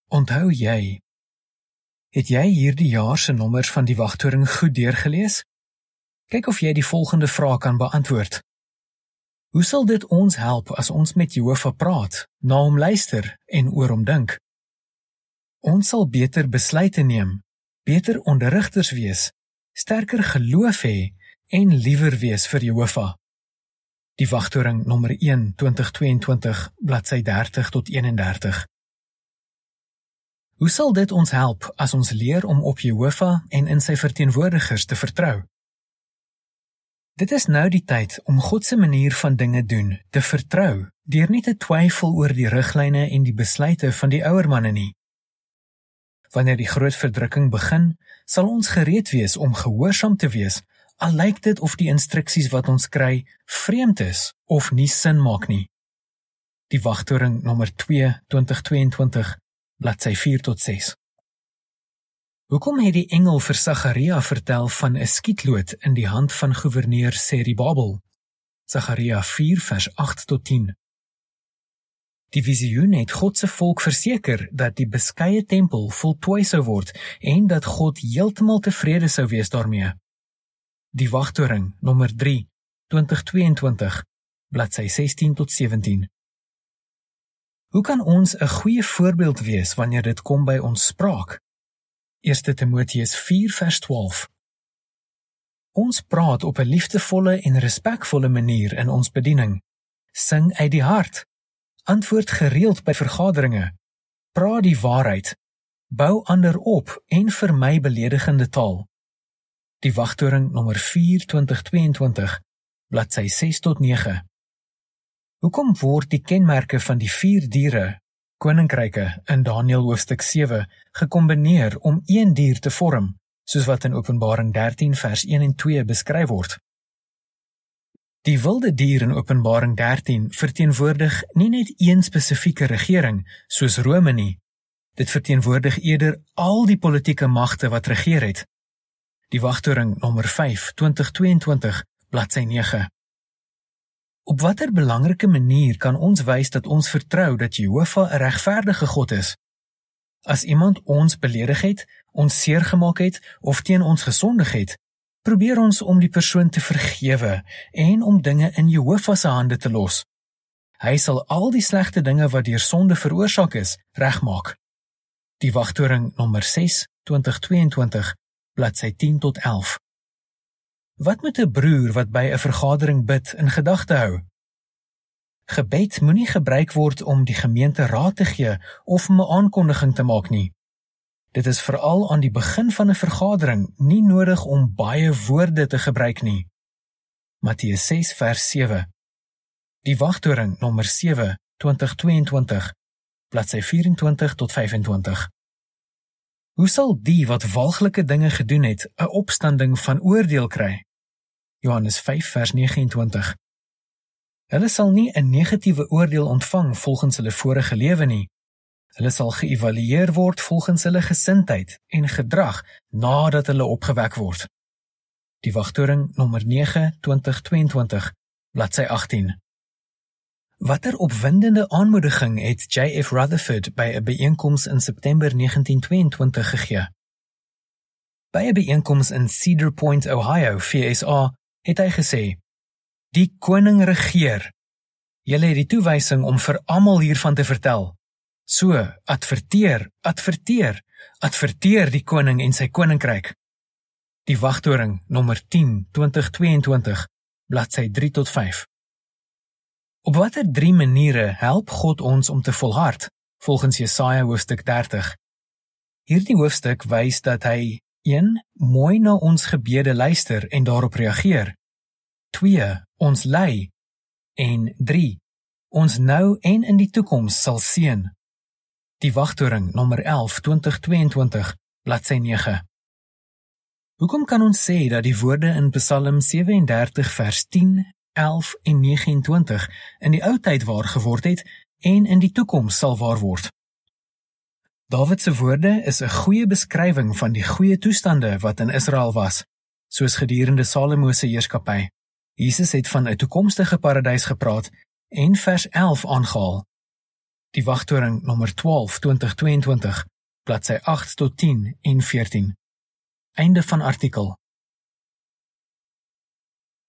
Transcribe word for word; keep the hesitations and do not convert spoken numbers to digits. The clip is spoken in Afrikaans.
Onthou jy, het jy hierdie jaar se nommers van die wagtoring goed deurgelees? Kyk of jy die volgende vraag kan beantwoord. Hoe sal dit ons help as ons met Jehova praat, na hom luister en oor hom dink? Ons sal beter besluite neem, beter onderrigters wees, sterker geloof hê en liewer wees vir Jehova. Die wagtoring nommer een, twintig tweeëntwintig, bladsy dertig tot eenendertig. Hoe sal dit ons help as ons leer om op Jehova en in sy verteenwoordigers te vertrou? Dit is nou die tyd om God se manier van dinge doen te vertrou, deur nie te twyfel oor die riglyne en die besluite van die ouer manne nie. Wanneer die groot verdrukking begin, sal ons gereed wees om gehoorsaam te wees, al lyk dit of die instruksies wat ons kry vreemd is of nie sin maak nie. Die wagtoring nommer twee, twintig tweeëntwintig, bladsy vier tot ses. Hoekom het die engel vir Sagaria vertel van 'n skietlood in die hand van gouverneur Serubabel? Sagaria vier vers agt tot tien. Die visioen het God se volk verseker dat die beskeie tempel voltooi sou word en dat God heeltemal tevrede sou wees daarmee. Die wagtoring nommer drie, twintig tweeëntwintig, bladsy sestien tot sewentien. Hoe kan ons 'n goeie voorbeeld wees wanneer dit kom by ons spraak? Eerste Timoteus vier vers twaalf. Ons praat op 'n liefdevolle en respekvolle manier in ons bediening. Sing uit die hart. Antwoord gereeld by vergaderinge. Praat die waarheid. Bou ander op en vermy beledigende taal. Die wagtoring nommer vier, twintig tweeëntwintig, bladsy ses tot nege. Hoekom word die kenmerke van die vier diere, koninkryke in Daniël hoofstuk sewe, gekombineer om een dier te vorm, soos wat in Openbaring dertien vers een en twee beskryf word? Die wilde dier in Openbaring dertien verteenwoordig nie net een spesifieke regering, soos Rome nie. Dit verteenwoordig eerder al die politieke magte wat regeer het. Die wagtoring nommer vyf, twintig tweeëntwintig, bladsy nege. Op watter belangrike manier kan ons wys dat ons vertrou dat Jehova 'n regverdige God is? As iemand ons beledig het, ons seer gemaak het of teen ons gesondig het, probeer ons om die persoon te vergewe en om dinge in Jehova se hande te los. Hy sal al die slegte dinge wat deur sonde veroorsaak is, regmaak. Die wagtoring nommer ses, twintig tweeëntwintig, bladsy tien tot elf. Wat moet 'n broer wat by 'n vergadering bid in gedagte hou? Gebed moenie gebruik word om die gemeente raad te gee of om 'n aankondiging te maak nie. Dit is veral aan die begin van 'n vergadering nie nodig om baie woorde te gebruik nie. Matteus ses vers sewe. Die wagtoring nommer sewe, twintig tweeëntwintig, bladsy vyf-en-twintig tot vyf-en-twintig. Hoe sal die wat walglike dinge gedoen het 'n opstanding van oordeel kry? Johannes vyf vers negenentwintig. Hulle sal nie 'n negatiewe oordeel ontvang volgens hulle vorige lewe nie. Hulle sal geëvalueer word volgens hulle gesindheid en gedrag nadat hulle opgewek word. Die wagtoring nommer nege, twintig tweeëntwintig, bladsy agtien. Watter opwindende aanmoediging het J F Rutherford by 'n byeenkoms in September negentien tweeëntwintig gegee? By 'n byeenkoms in Cedar Point, Ohio, V S A, het hy gesê: "Die koning regeer. Julle het die toewysing om vir almal hiervan te vertel. So, adverteer, adverteer, adverteer die koning en sy koninkryk." Die wagtoring nommer tien, twintig tweeëntwintig, bladsy drie tot vyf. Op watter drie maniere help God ons om te volhard, volgens Jesaja hoofstuk dertig? Hierdie hoofstuk wys dat hy een mooi na ons gebede luister en daarop reageer. twee Ons lei. En drie Ons nou en in die toekoms sal seën. Die wagtoring nommer elf, twintig tweeëntwintig, bladsy nege. Hoekom kan ons sê dat die woorde in Psalm sewe en dertig vers tien, elf en negenentwintig in die ou tyd waar geword het en in die toekoms sal waar word? Dawid se woorde is 'n goeie beskrywing van die goeie toestande wat in Israel was, soos gedurende Salomo se heerskappy. Jesus het van 'n toekomstige paradys gepraat en vers elf aangehaal. Die wagtoring nommer twaalf twintig tweeëntwintig, bladsy agt tot tien en veertien. Einde van artikel.